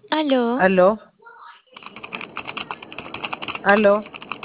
Aló, Aló, aló,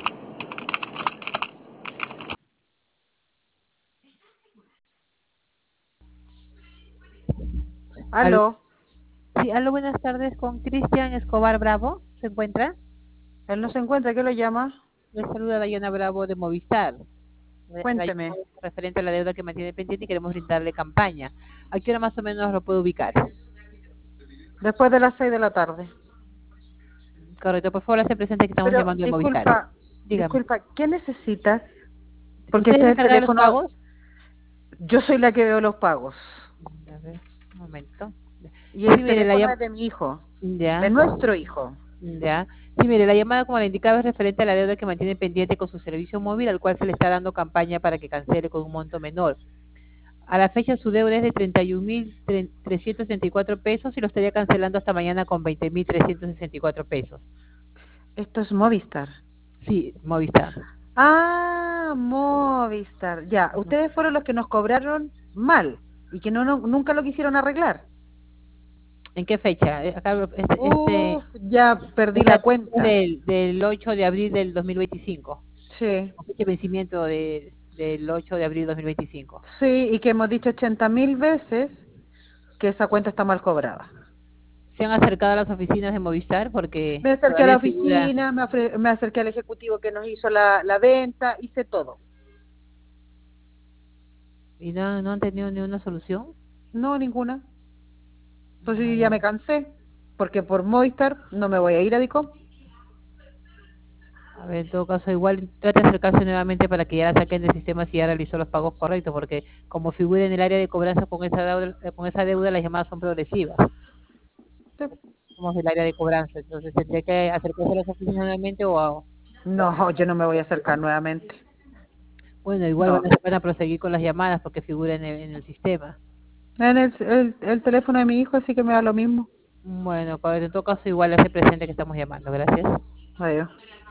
Aló, aló. sí, aló, buenas tardes con Cristian Escobar Bravo. ¿Se encuentra? Él no se encuentra, ¿qué lo llama? Le saluda Dayana Bravo de Movistar. La Cuénteme. llamada es referente a la deuda que mantiene pendiente y queremos brindarle campaña. ¿A qué hora más o menos lo puedo ubicar? Después de las 6 de la tarde. Correcto, por favor, hace presente que estamos Pero llamando de Movistar. disculpa, Dígame. disculpa, ¿qué necesitas? Porque ¿Usted es este el es el encargado de los teléfono, pagos? yo soy la que veo los pagos. A ver, un momento. Y Sí, el mire, teléfono es de mi hijo, de ya, nuestro hijo. ya. Sí, mire, la llamada, como le indicaba, es referente a la deuda que mantiene pendiente con su servicio móvil, al cual se le está dando campaña para que cancele con un monto menor. A la fecha su deuda es de 31.364 pesos y lo estaría cancelando hasta mañana con 20.364 pesos. Esto es Movistar. Sí, Movistar. Ah, Movistar. Ya, ustedes fueron los que nos cobraron mal y que nunca lo quisieron arreglar. ¿En qué fecha? Acá, Uf, ya perdí esta la es cuenta. del 8 de abril del 2025. Sí. Fecha de vencimiento del 8 de abril del 2025. Sí, y que hemos dicho 80.000 veces que esa cuenta está mal cobrada. ¿Se han acercado a las oficinas de Movistar? Porque Me acerqué a la todavía figura oficina, me acerqué al ejecutivo que nos hizo la venta, hice todo. y no han tenido ni una solución. No, ninguna. Pues A sí, ya ver. me cansé, porque por Movistar no me voy a ir a Dicom. A ver, en todo caso, igual trate de acercarse nuevamente para que ya la saquen del sistema si ya realizó los pagos correctos, porque como figura en el área de cobranza con esa deuda las llamadas son progresivas. Sí. Somos del área de cobranza, entonces tendría que acercarse a las oficinas nuevamente No, yo no me voy a acercar nuevamente. bueno, igual No. van a proseguir con las llamadas porque figura en el sistema. El teléfono de mi hijo, así que me da lo mismo. Bueno, en todo caso, igual hace presente que estamos llamando. Gracias. Adiós.